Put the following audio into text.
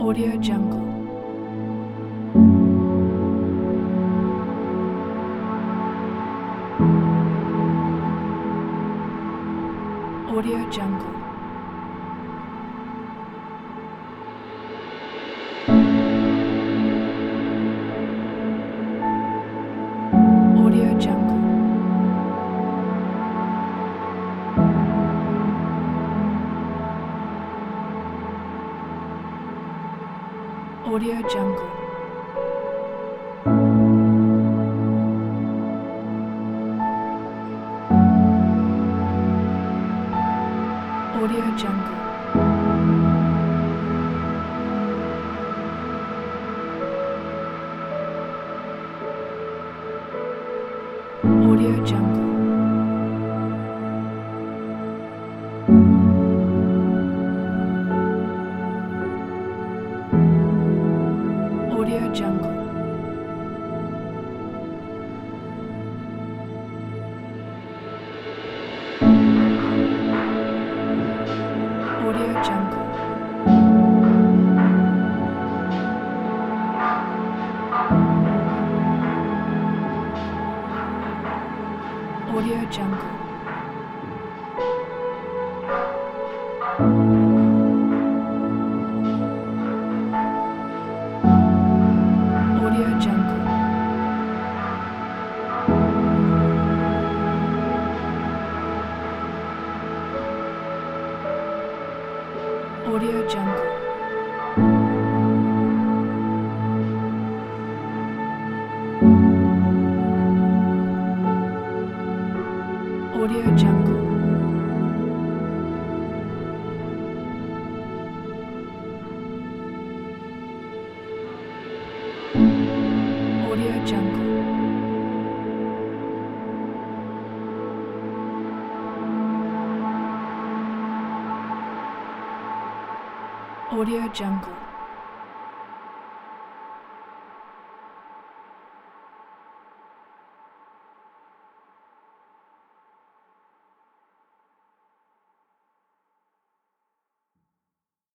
Audio Jungle. Audio Jungle. Audio Jungle. Audio Jungle. Audio Jungle. Audio Jungle. Audio Jungle. Audio Jungle. Audio Jungle. Audio Jungle. Audio Jungle. Audio Jungle. Audio Jungle. Audio Jungle.